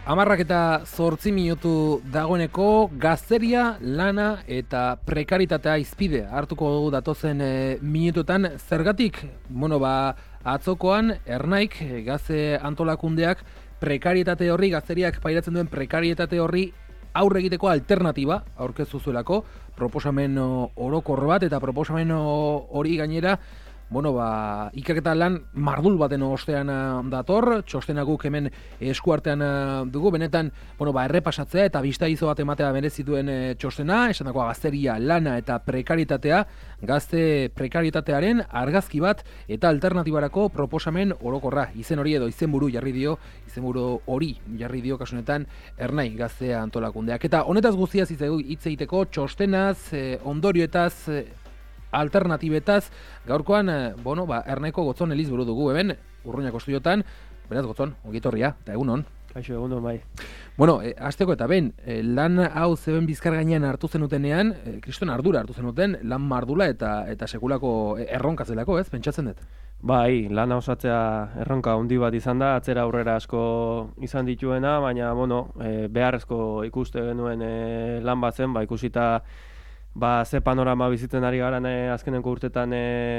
10:08 dagoeneko gazteria, lana eta prekaritatea izpide hartuko dugu datozen minututan. Zergatik, atzokoan Ernaik gazte antolakundeak prekarietate horri, gazteriak pairatzen duen prekarietate horri aurre egiteko alternatiba aurkeztu zuelako, proposamen orokor bat, eta proposamen hori gainera ikerketa lan mardul baten ostean dator, txostena guk hemen eskuartean dugu, benetan, errepasatzea eta bistaizo bat ematea merezituen txostena, esandakoa gazteria, lana eta prekaritatea, gazte prekaritatearen argazki bat eta alternatibarako proposamen orokorra, izen hori edo izenburu hori jarri dio kasunetan Ernai gazte antolakundeak. Eta honetaz guztiaz hitz egiteko txostenaz, ondorioetaz, alternatibetaz, gaurkoan, Ernaiko Gotzon Elizburu dugu, hemen, Urruñako estudiotan, beraz Gotzon, ongitorria, eta egunon. Kaixo, egunon bai. Hasteko eta lan hau zeben bizkar gainean hartu zenutenean, kriston ardura hartu zenuten, lan mardula eta sekulako erronka zelako, ez, pentsatzen dut? Bai, lan osatzea erronka handi bat izan da, atzera aurrera asko izan dituena, baina, beharrezko ikuste genuen lan bat zen, ikusita ze panorama bizitzen ari garan azkeneko urtetan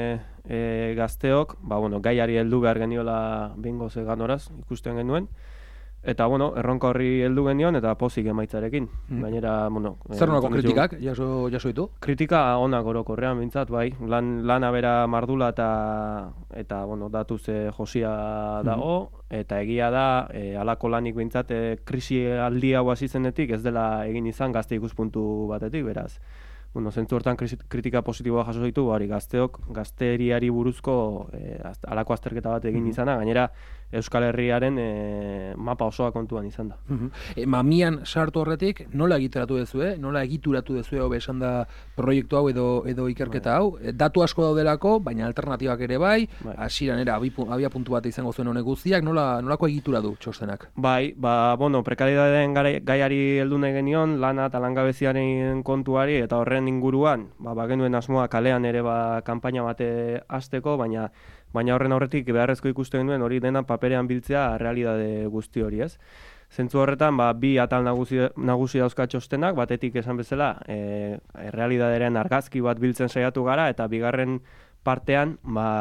gazteok, gaiari heldu behar geniola bingo ze ganoraz ikusten genuen. Eta, erronka horri heldu genion eta pozik emaitzarekin. Gainera, zer nolako kritikak jaso ditu? Kritika onak orokorrean bintzat, bai. Lana bera mardula eta datuz josia dago, eta egia da, halako lanik bintzat, krisi aldi hau hasi zenetik ez dela egin izan gazte ikuspuntu batetik, beraz. Zentzu hortan kritika positiboa jaso ditu, gazteok, gazteriari buruzko halako azterketa bat egin izana, gainera Euskal Herriaren mapa osoa kontuan izan da. Mamian sartu horretik, nola egituratu dezue, hobe esan da proiektu hau edo ikerketa hau, datu asko daudelako, baina alternatibak ere bai, hasieran abia puntu bat izango zuen honek guztiak, nolako egitura du txostenak? Bai, prekarietatearen gaiari heldu nahi genion, lana eta langabeziaren kontuari, eta horren inguruan, genuen asmoa kalean ere kanpaina bate hasteko, baina horren aurretik beharrezko ikusten genuen hori dena paperean biltzea realidade guzti hori, ez? Zentzu horretan, bi atal nagusi dauzka txostenak, batetik esan bezala, realidadearen argazki bat biltzen saiatu gara, eta bigarren partean,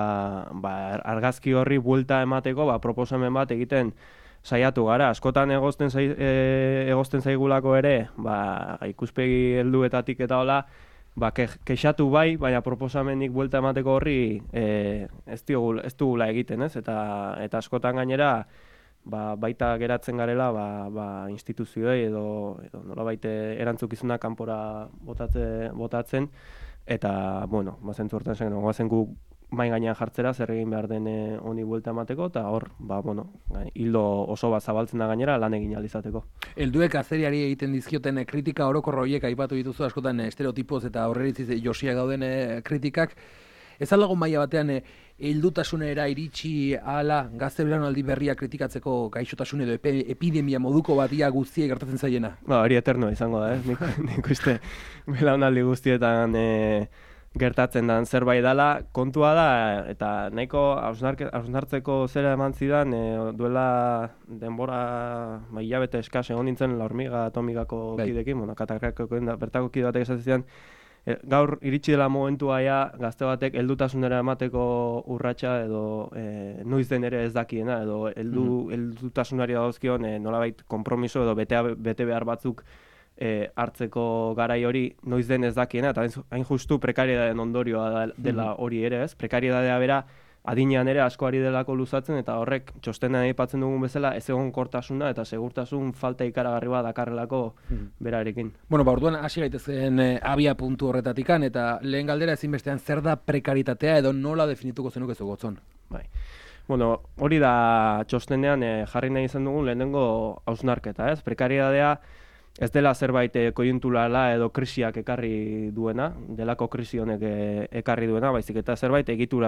argazki horri buelta emateko, proposamen bat egiten saiatu gara. Askotan egozten zaigulako ere, ikuspegi helduetatik eta hola, kexatu bai, baina proposamenik buelta emateko horri ez dugula egiten, ez? Eta askotan gainera, baita geratzen garela instituzioei edo nolabait erantzukizuna kanpora botatzen, eta, zentzu hortan zen, goazen gu mai gainean jartzera zer egin behar den honi buelta emateko, eta hor, hildo oso bat zabaltzen da gainera lan egin ahal izateko. Helduek gazteriari egiten dizkioten kritika orokor horiek aipatu dituzu askotan estereotipoz eta horreritziz josiak gauden kritikak, ez alago maila batean heldutasunera iritsi ahala gazte belaunaldi berria kritikatzeko gaixotasun edo epidemia moduko batia guztiek gertatzen zaiena? Hori eternoa izango da, nik uste belaunaldi guztietan gertatzen den zerbait dela, kontua da, eta nahiko hausnartzeko zera eman zidan, duela denbora hilabete eskas egon nintzen La Hormiga atomikako kidekin, Katarrakoen bertako kide batek esaten zidan, gaur iritsi dela momentua gazte batek heldutasunera emateko urratsa edo noiz den ere ez dakiena, edo heldutasunari dagozkion nolabait konpromiso edo bete behar batzuk hartzeko garai hori noiz den ez dakiena, eta hain justu prekarietatearen ondorioa dela hori ere, ez? Prekarietatea bera adinean ere asko ari delako luzatzen, eta horrek txostenean aipatzen dugun bezala ez egonkortasuna eta segurtasun falta ikaragarri bat dakarrelako berarekin. Orduan hasi gaitezen abia puntu horretatikan, eta lehen galdera ezinbestean zer da prekaritatea edo nola definituko zenuke zu Gotzon? Bai. Hori da txostenean jarri nahi izan dugun lehenengo hausnarketa, ez? Prekarietatea ez dela zerbait koiunturala edo krisiak ekarri duena, delako krisi honek ekarri duena, baizik eta zerbait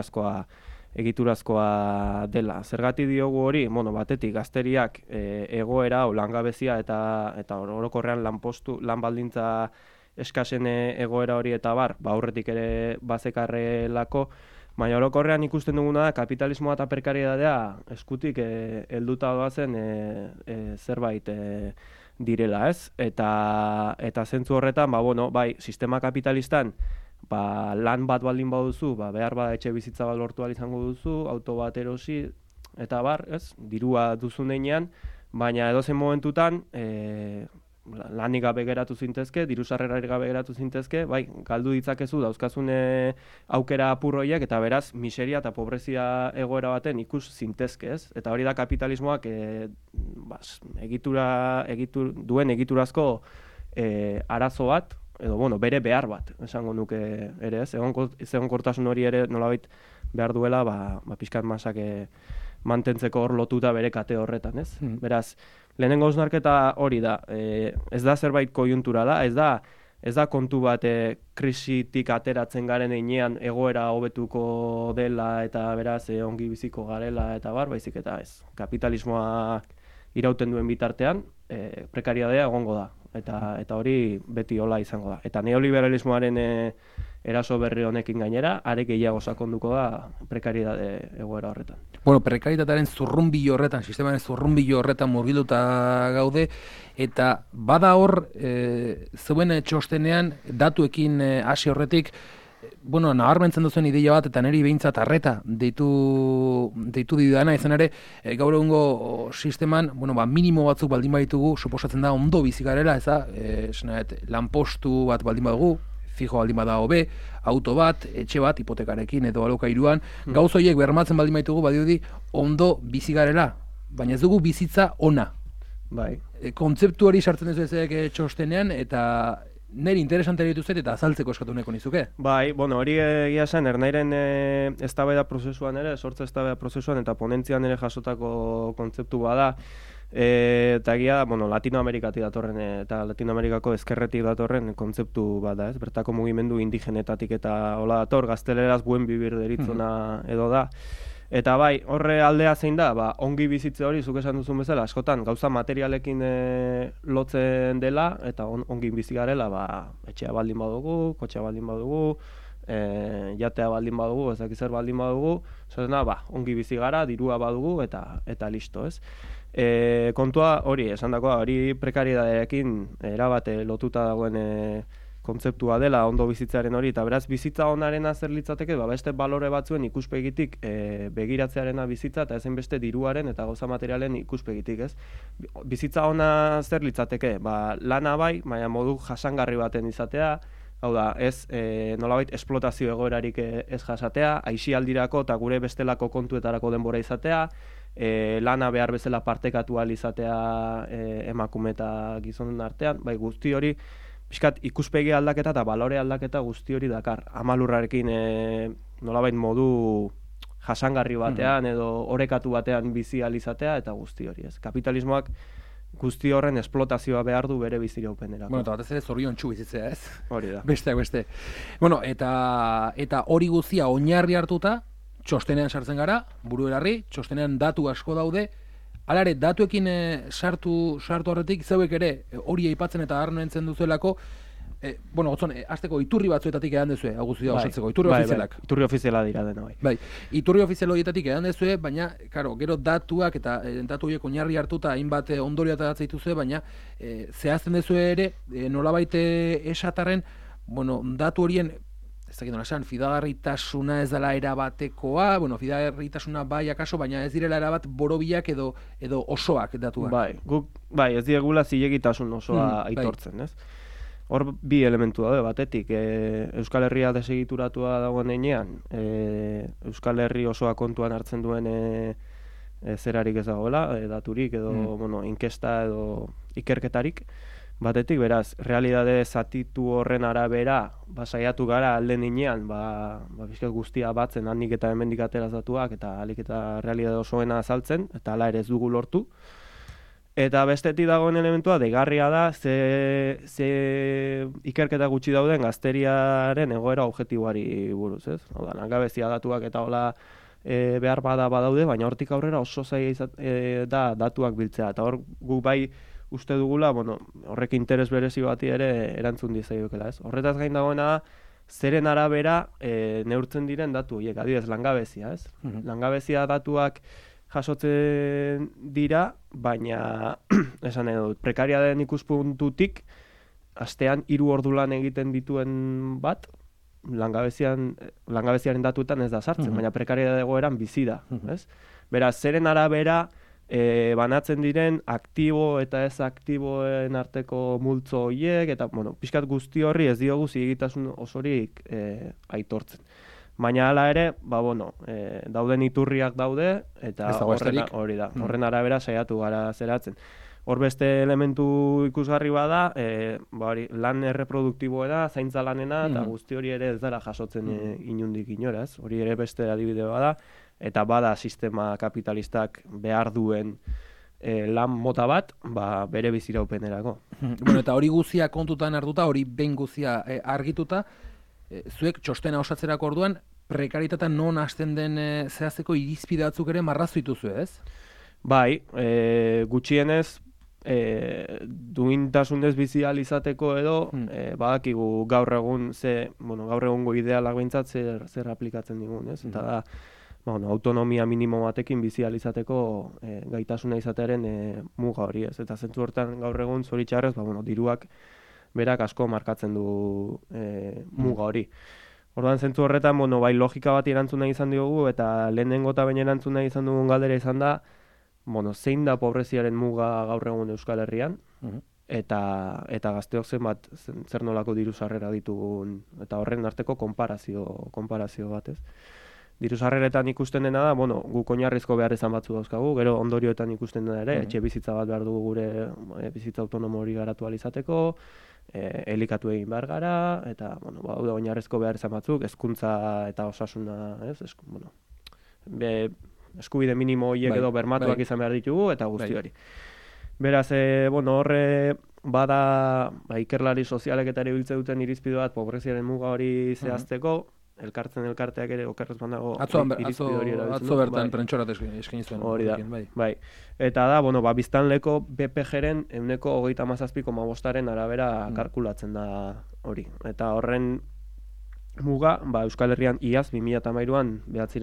egiturazkoa dela. Zergatik diogu hori, batetik gazteriak egoera o langabezia eta orokorrean lan baldintza eskasen egoera hori eta aurretik ere bazekarrelako, Baina orokorrean ikusten duguna da kapitalismoa eta prekariedadea eskutik helduta doazen zerbait direla, ez? Eta zentzu horretan, bai, sistema kapitalistan lan bat baldin baduzu, behar bada etxe bizitza bat lortu ahal izango duzu, auto bat erosi, eta ez? Dirua duzun denean, baina edozein momentutan lanik gabe geratu zintezke, diru sarrerarik gabe geratu zintezke, bai, galdu ditzakezu dauzkazun aukera apurroiek, eta beraz, miseria eta pobrezia egoera baten ikus zintezke, ez? Eta hori da kapitalismoak duen egiturazko arazo bat, edo, bere behar bat, esango nuke ere, ez? Egonkortasun hori ere nolabait behar duela, pixkat masak mantentzeko hor lotuta bere kate horretan, ez? Beraz, lehenengo hausnarketa hori da, ez da zerbait kojunturala, ez da kontu bat krisitik ateratzen garen heinean egoera hobetuko dela eta beraz ongi biziko garela eta baizik eta ez. Kapitalismoa irauten duen bitartean, prekariedadea egongo da, eta hori beti hola izango da. Eta neoliberalismoaren eraso berri honekin gainera, are gehiago sakonduko da prekariedade egoera horretan. Bueno, prekarietatearen zurrunbilo horretan, sistemaren zurrunbilo horretan murgilduta gaude, eta bada hor, zeuen txostenean, datuekin hasi horretik, nabarmentzen duzuen ideia bat, eta niri behintzat arreta deitu didana, izan ere, gaur egungo sisteman, minimo batzuk baldin baditugu, suposatzen da ondo bizi garela, lanpostu bat baldin badugu, fijo baldin bada hobe, auto bat, etxe bat, hipotekarekin edo alokairuan, gauz horiek bermatzen baldin baitugu, badiudi ondo bizi garela, baina ez dugu bizitza ona. Bai. Kontzeptu hori sartzen duzu ezek txostenean, eta niri interesante ditu zait eta azaltzeko eskatu nahiko nizuke. Bai, hori egia zen, ernairen eztabaida prozesuan ere, sortze eztabaida prozesuan eta ponentzian ere jasotako kontzeptu bada, eta egia, Latinoamerikatik datorren eta Latinoamerikako ezkerretik datorren kontzeptu bat da, ez? Bertako mugimendu indigenetatik eta hola dator, gazteleraz buen bibir deritzona edo da. Eta bai, horre aldea zein da, ongi bizitze hori, zuk esan duzun bezala, askotan gauza materialekin lotzen dela, eta ongi bizi garela, etxea baldin badugu, kotxea baldin badugu, jatea baldin badugu, ezakizer baldin badugu, ongi bizi gara, dirua badugu, eta listo, ez? Kontua hori, esan dagoa, hori prekariedadearekin erabate lotuta dagoen kontzeptua dela ondo bizitzearen hori, eta beraz bizitza onarena zer litzateke, beste balore batzuen ikuspegitik begiratzearena bizitza, eta ezen beste diruaren eta gauza materialen ikuspegitik, ez? Bizitza ona zer litzateke, lana bai, baina modu jasangarri baten izatea, hau da, ez nolabait esplotazio egoerarik ez jasatea, aisialdirako eta gure bestelako kontuetarako denbora izatea, lana behar bezala partekatu ahal izatea emakume eta gizonen artean, bai guzti hori, pixkat ikuspegi aldaketa eta balore aldaketa guzti hori dakar. Amalurrarekin nolabait modu jasangarri batean edo orekatu batean bizi ahal izatea eta guzti hori, ez? Kapitalismoak guzti horren esplotazioa behar du bere biziraupenerako. Eta batez ere zorion txu bizitzea, ez? Hori da. Beste. Eta hori guztia oinarri hartuta, txostenean sartzen gara, buru erarri, txostenean datu asko daude, alare, datuekin sartu horretik, zeuek ere hori aipatzen eta harrentzen duzuelako, hasteko iturri batzuetatik edan dezue, aguzia osatzeko, iturri ofizialak. Iturri ofiziala dira dena, bai. Bai, iturri ofizial horietatik edan dezue, baina, gero datuak eta datu horiek oinarri hartuta hainbat ondorio ateratzen dituzue, baina zehazten dezue ere, nolabait esatarren, datu horien, ez dakit nola esan, fidagarritasuna ez dela erabatekoa, fidagarritasuna bai akaso, baina ez direla erabat borobilak edo osoak datuak. Bai, ez diegula zilegitasun osoa aitortzen, ez? Hor bi elementu daude, batetik, Euskal Herria desegituratua dagoen heinean, Euskal Herri osoa kontuan hartzen duen zerarik ez dagoela, daturik edo inkesta edo ikerketarik, batetik, beraz, realidade zatitu horren arabera, saiatu gara alden inean, bizkat guztia batzen handik eta hemendik ateraz datuak, eta alik eta realidade osoena azaltzen, eta hala ere ez dugu lortu. Eta bestetik dagoen elementua, deigarria da, ze ikerketa gutxi dauden gazteriaren egoera objektiboari buruz, ez? Hau da, langabezia datuak eta hola behar badaude, baina hortik aurrera oso zaila da datuak biltzea, eta hor guk bai uste dugula, horrek interes berezi bati ere erantzun dizaiokela, ez? Horretaz gain dagoena zeren arabera neurtzen diren datu horiek, adibidez langabezia, ez? Langabezia datuak jasotzen dira, baina esan nahi dut, prekariaden ikuspuntutik astean 3 ordu lan egiten dituen bat, langabeziaren datuetan ez da sartzen, baina prekariedade egoeran bizi da, ez? Beraz, zeren arabera banatzen diren aktibo eta ez aktiboen arteko multzo horiek, eta, bueno, pixkat guzti horri ez diogu zilegitasun osorik aitortzen. Baina hala ere, dauden iturriak daude, eta horren arabera saiatu gara zeratzen. Hor beste elementu ikusgarri bada, lan erreproduktiboena, zaintza lanena, eta guzti hori ere ez dara jasotzen inundik inoraz. Hori ere beste adibide bada, eta bada sistema kapitalistak behar duen lan mota bat, bere biziraupenerako. Bueno, eta hori guzia kontutan hartuta, hori behin guzia argituta, zuek txostena osatzerako orduan, prekaritatean non hasten den zehazteko irizpide batzuk ere marrazu dituzu, ez? Bai, gutxienez, duintasunez bizi ahal izateko edo, badakigu gaur egungo idealak behintzat zer aplikatzen digun, ez? Eta da, autonomia minimo batekin bizi ahal izateko gaitasuna izatearen muga hori, ez? Eta zentzu hortan gaur egun zoritxarrez, diruak berak asko markatzen du muga hori. Orduan zentzu horretan, bai logika bat erantzun nahi izan diogu, eta lehenengo eta baina erantzun nahi izan dugun galdera izan da, zein da pobreziaren muga gaur egun Euskal Herrian, eta gazteok zenbat zer nolako diru sarrera ditugun, eta horren arteko konparazio bat, ez? Diru sarreretan ikusten dena da, guk oinarrizko behar izan batzu dauzkagu, gero ondorioetan ikusten dena ere, etxe bizitza bat behar dugu gure bizitza autonomo hori garatu ahal izateko, elikatu egin behar gara, eta, oinarrizko behar izan batzuk, hezkuntza eta osasuna, ez? Eskubide minimo horiek edo bermatuak izan behar ditugu, eta guzti hori. Beraz, horre bada ikerlari sozialek eta ere biltze duten irizpide bat pobreziaren muga hori zehazteko, elkarteak ere okerrez bandago irizpide hori erabiltzen. Atzo bertan prentxorat eskaini zuen. Hori da, bai. Eta da, biztanleko BPG-ren 37,5% arabera kalkulatzen da hori. Eta horren muga, Euskal Herrian iaz 2013an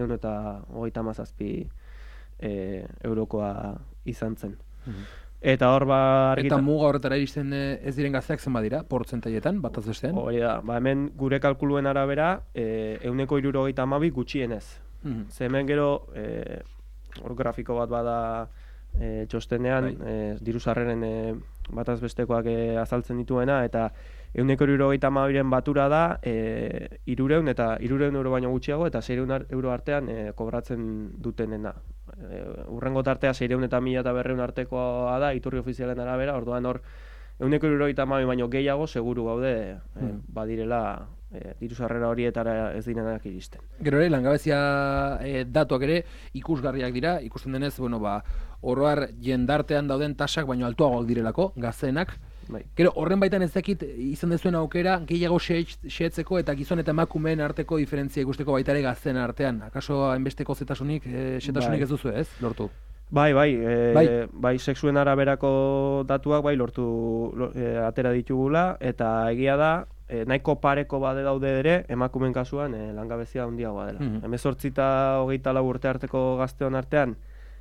937 eurokoa izan zen. Eta hor Eta muga horretara iristen ez diren gazteak zenbat dira, portzentaietan, bataz bestean? Hori da, hemen gure kalkuluen arabera 172 gutxienez. Ze hemen gero, hor grafiko bat bada txostenean, diru sarreren bataz bestekoak azaltzen dituena, eta 172ren batura da 300 eta 300 euro baino gutxiago, eta 600 euro artean kobratzen dutenena. Urrengo tartea 600 eta 1200 artekoa da, iturri ofizialen arabera, orduan hor 172 baino gehiago seguru gaude badirela diru sarrera horietara ez direnak iristen. Gero ere, langabezia datuak ere ikusgarriak dira, ikusten denez, oroar jendartean dauden tasak baino altuagoak direlako, gazteenak. Gero, horren baitan ez dakit izan dezuen aukera gehiago xehetzeko eta gizon eta emakumeen arteko diferentzia ikusteko baita ere gazteen artean. Akaso hainbesteko zetasunik ez duzu, ez? Lortu. Bai, sexuen araberako datuak lortu atera ditugula, eta egia da, nahiko pareko bade daude ere, emakumeen kasuan langabezia handiagoa dela. 18 eta 24 urte arteko gazteon artean,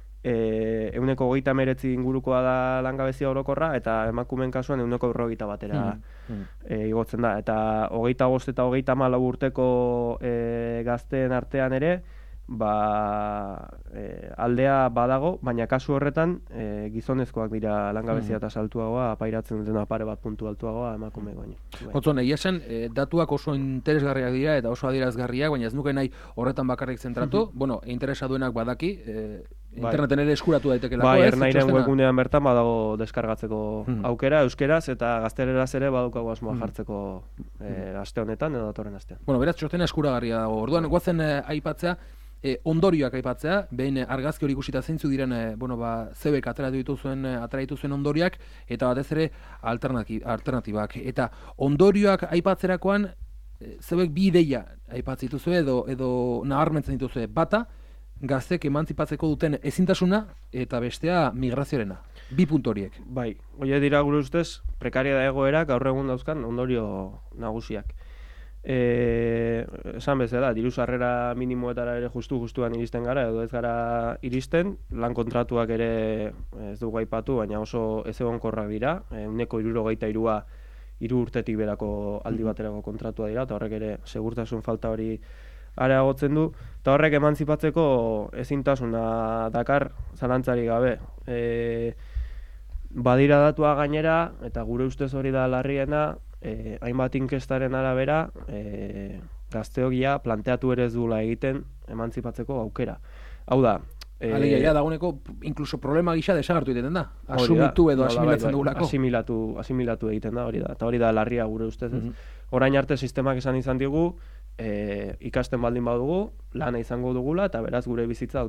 129 ingurukoa da langabezia orokorra, eta emakumeen kasuan 150 batera igotzen da. Eta 25 eta 34 urteko gazteen artean ere, aldea badago, baina kasu horretan gizonezkoak dira langabezia eta saltuagoa, pairatzen dutena pare bat puntu altuagoa emakume baino. Otzon, egia esan, datuak oso interesgarriak dira eta oso adierazgarriak, baina ez nuke nahi horretan bakarrik zentratu. Interesa duenak badaki, interneten ere eskuratu daitekelako. Ernairen webgunean bertan badago deskargatzeko aukera, euskeraz eta gazteleraz ere badaukago asmoa jartzeko aste honetan edo datorren astean. Beraz, txostena eskuragarria dago. Orduan, guazen aipatzea, ondorioak aipatzea, behin argazki hori ikusita zeintzu diren zeuek atera dituzuen ondorioak, eta batez ere alternatibak. Eta ondorioak aipatzerakoan, zeuek bi ideia aipatzen dituzue edo nabarmentzen dituzue. Bata, gaztek emantzipatzeko duten ezintasuna, eta bestea migrazioarena. Bi puntu horiek. Bai, horiek dira gure ustez, prekaria da egoera gaur egun dauzkan ondorio nagusiak. esan bezala, diru sarrera minimoetara ere justuan iristen gara, edo ez gara iristen, lan kontratuak ere ez dugu aipatu, baina oso ez egonkorrak dira, 63a 3 urtetik berako aldi baterako kontratua dira, eta horrek ere segurtasun falta hori areagotzen du, eta horrek emantzipatzeko ezintasuna dakar zalantzari gabe. Badira datua gainera, eta gure ustez hori da larriena, hainbat inkestaren arabera, gazteok ja planteatu ere ez duela egiten emantzipatzeko aukera. Hau da, alegia, dagoeneko, inkluso problema gisa desagertu egiten da. Asumitu edo asimilatzen dugulako. Asimilatu egiten da, hori da. Eta hori da larria gure ustez. Orain arte sistemak esan izan digu, ikasten baldin badugu, lana izango dugula, eta beraz gure bizitza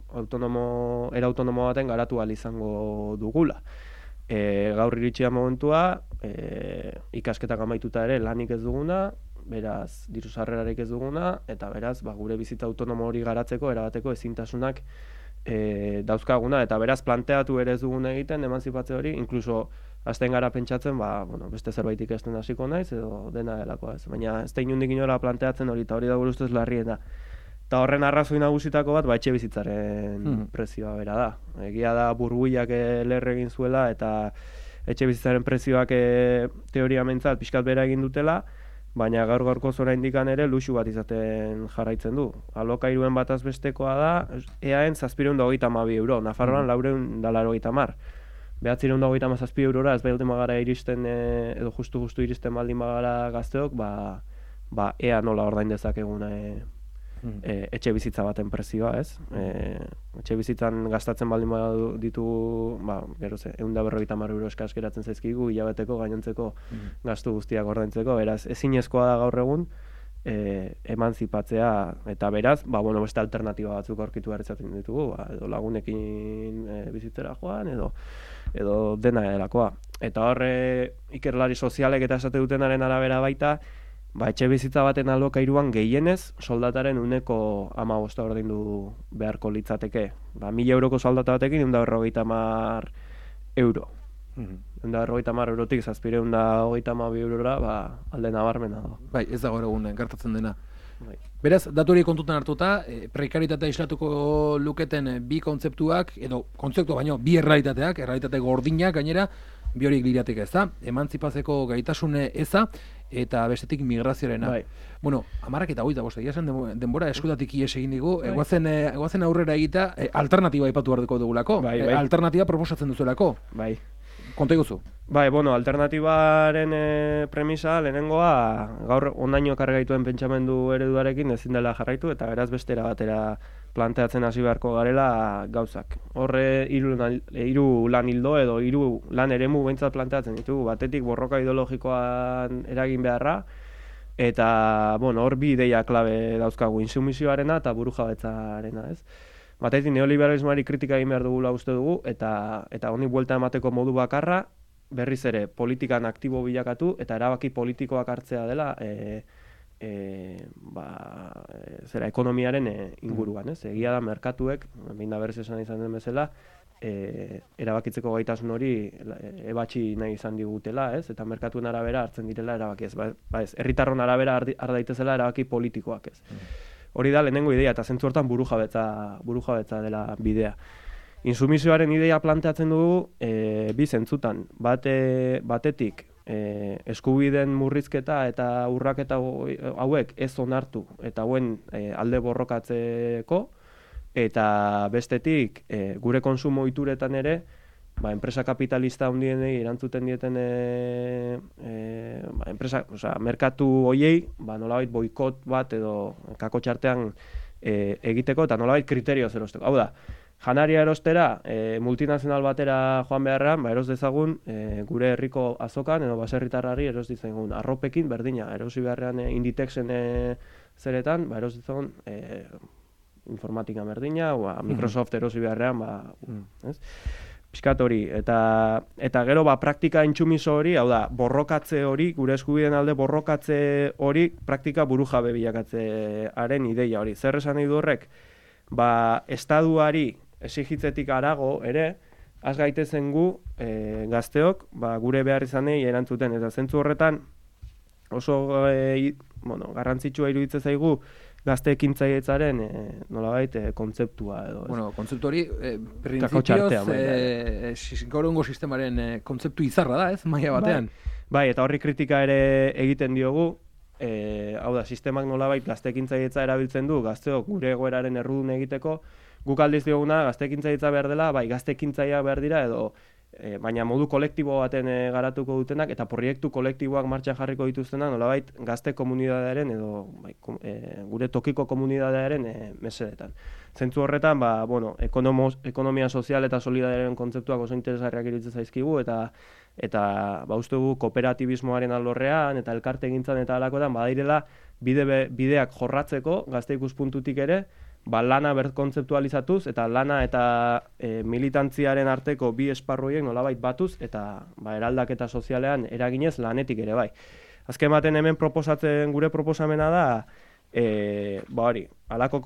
era autonomo baten garatu ahal izango dugula. Gaur iritsia momentua, ikasketak amaituta ere lanik ez duguna, beraz diru sarrerarik ez duguna, eta beraz gure bizitza autonomo hori garatzeko erabateko ezintasunak dauzkaguna, eta beraz planteatu ere ez dugun egiten emantzipatze hori, inkluso hasten gara pentsatzen, beste zerbait ikasten hasiko naiz, edo dena delakoa ez. Baina ez da inundik inora planteatzen hori, eta hori da gure ustez larriena. Eta horren arrazoi nagusitako bat, etxe bizitzaren prezioa bera da. Egia da burbuilak lerre egin zuela, eta etxe bizitzaren prezioak teoria mentzat pixkat bera egin dutela, baina gaur-gaurko zora indikan ere luxu bat izaten jarraitzen du. Alokairuen bataz bestekoa da, EAen 722 euro, Nafarroan 480. 927 eurora ez baldin bagara iristen, edo justu iristen baldin bagara gazteok, ea nola ordain dezakegun etxe bizitza baten prezioa, ez? Etxe bizitzan gastatzen baldin ditugu, gero 150 euro eskas geratzen zaizkigu, hilabeteko gainontzeko gastu guztiak ordaintzeko, beraz, ezinezkoa da gaur egun, emantzipatzea, eta beraz, beste alternatiba batzuk aurkitu behar izaten ditugu, edo lagunekin bizitzera joan, edo dena delakoa. Eta horre, ikerlari sozialek eta esate dutenaren arabera baita, etxe bizitza baten alokairuan gehienez soldataren 15% ordaindu beharko litzateke. 1.000 euroko soldata batekin 150 euro. 150 eurotik 722 eurora, alde nabarmena da. Bai, ez dago egun gertatzen dena. Beraz, datu hori kontutan hartuta, prekaritatea islatuko luketen bi kontzeptuak, edo kontzeptu baino, bi errealitateak, errealitate gordinak gainera, bi horiek lirateke ez da, emantzipazeko gaitasune eza, eta bestetik migrazioarena. Bueno, 10:25, egia esan denbora eskutatik ies egin digu, egoazen aurrera egita, alternatiba aipatu behar dugulako, alternatiba proposatzen duzuelako. Konta iguzu. Alternatibaren premisa lehenengoa, gaur ondaino kargaituen pentsamendu ereduarekin ezin dela jarraitu, eta beraz bestera batera planteatzen hasi beharko garela gauzak. Horre hiru lan hildo edo hiru lan eremu behintzat planteatzen ditugu. Batetik borroka ideologikoan eragin beharra, eta hor bi ideia klabe dauzkagu, insumisioarena eta burujabetzarena, ez? Batetik neoliberalismoari kritika egin behar dugula uste dugu, eta honi buelta emateko modu bakarra, berriz ere politikan aktibo bilakatu, eta erabaki politikoak hartzea dela ekonomiaren inguruan, ez? Egia da merkatuek, behin da berriz esan izan den bezala, erabakitzeko gaitasun hori ebatxi nahi izan digutela, ez? Eta merkatuen arabera hartzen direla erabaki, ez? Herritarron arabera har daitezela erabaki politikoak, ez? Hori da lehenengo idea, eta zentzu hortan burujabetza dela bidea. Insumisioaren idea planteatzen dugu bi zentzutan. Batetik, eskubideen murrizketa eta urraketa hauek ez onartu eta hauen alde borrokatzeko, eta bestetik, gure konsumo ohituretan ere, enpresa kapitalista handienei erantzuten dieten merkatu hoiei, nolabait boikot bat edo kako txartean egiteko eta nolabait kriterioz erosteko. Hau da, janaria erostera multinazional batera joan beharrean, eros dezagun gure herriko azokan edo baserritarrari eros ditzagun arropekin berdina, erosi beharrean Inditexen zeretan, eros ditzagun informatika berdina, Microsoft erosi beharrean, ez? Piskat hori, eta gero praktika intsumiso hori, hau da, borrokatze hori, gure eskubideen alde borrokatze hori, praktika burujabe bilakatzearen ideia hori. Zer esan nahi du horrek? Estaduari esigitzetik harago ere, az gaitezen gu gazteok, gure behar izanei erantzuten, eta zentzu horretan, oso garrantzitsua iruditzen zaigu gazte ekintzailetzaren nolabait kontzeptua edo. Bueno, kontzeptu hori printzipioz gaur egungo sistemaren kontzeptu izarra da, ez? Maila batean. Bai, eta horri kritika ere egiten diogu. Hau da, sistemak nolabait gazte ekintzailetza erabiltzen du, gazteok gure egoeraren errudun egiteko, guk aldiz dioguna gazte ekintzailetza behar dela, bai, gazte ekintzailea behar dira edo baina modu kolektibo baten garatuko dutenak eta proiektu kolektiboak martxan jarriko dituztenak nolabait gazte komunitatearen edo gure tokiko komunitatearen mesedetan. Zentzu horretan, ekonomia sozial eta solidarioaren kontzeptuak oso interesgarriak iruditzen zaizkigu eta uste dugu kooperatibismoaren alorrean eta elkartegintzan eta halakoetan badairela bideak jorratzeko gazte ikuspuntutik ere, lana berkontzeptualizatuz eta lana eta militantziaren arteko bi esparruiek nolabait batuz eta eraldaketa sozialean eraginez lanetik ere bai. Azken baten hemen gure proposamena da halako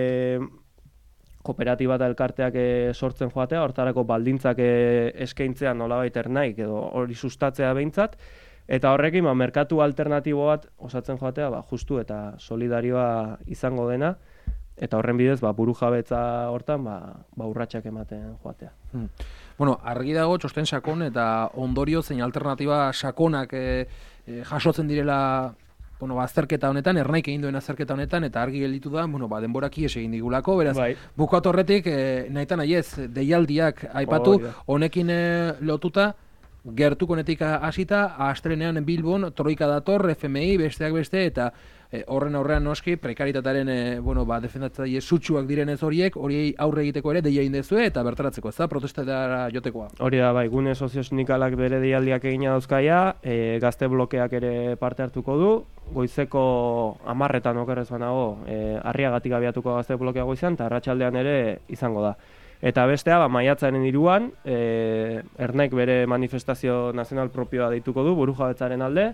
kooperatiba eta elkarteak sortzen joatea, hortarako baldintzak eskaintzea nolabait ernaik edo hori sustatzea behintzat, eta horrekin merkatu alternatibo bat osatzen joatea justu eta solidarioa izango dena, eta horren bidez burujabetza hortan urratsak ematen joatea. Bueno, argi dago txosten sakon eta ondorio zein alternatiba sakonak jasotzen direla azterketa honetan, ernaik egin duen azterketa honetan, eta argi gelditu da, denborak ies egin digulako, beraz, bukatu horretik, nahitan nahiez, deialdiak aipatu, honekin lotuta, gertuko netik hasita, astelenean Bilbon, Troika dator, FMI, besteak beste, eta horren aurrean noski, prekaritatearen defendatzaile sutsuak direnez horiek aurre egiteko ere deia indezue eta bertaratzeko, ez da, protestetara jotekoa. Hori da, gune sozio-sindikalak bere deialdiak egina dauzkaia, gazte blokeak ere parte hartuko du, goizeko 10:00 okerrez banago, Arriagatik abiatuko gazte blokea goizean, eta arratsaldean ere izango da. Eta bestea, maiatzaren 3an, ernaik bere manifestazio nazional propioa deituko du, burujabetzaren alde,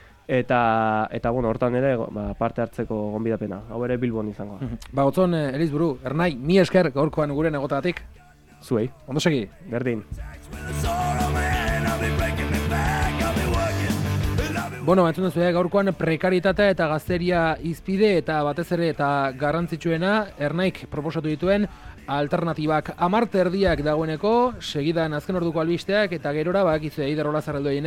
eta hortan ere parte hartzeko gonbidapena. Hau ere Bilbon izango da. Gotzon, Elizburu, ernai, mi esker gaurkoan guren egotagatik. Zuei. Ondo segi. Berdin. Entzun duzu gaurkoan prekaritatea eta gazteria izpide eta batez ere eta garrantzitsuena ernaik proposatu dituen alternatibak 10:30 dagoeneko, segidan azken orduko albisteak eta gerora bakizue Eider Olazarraldo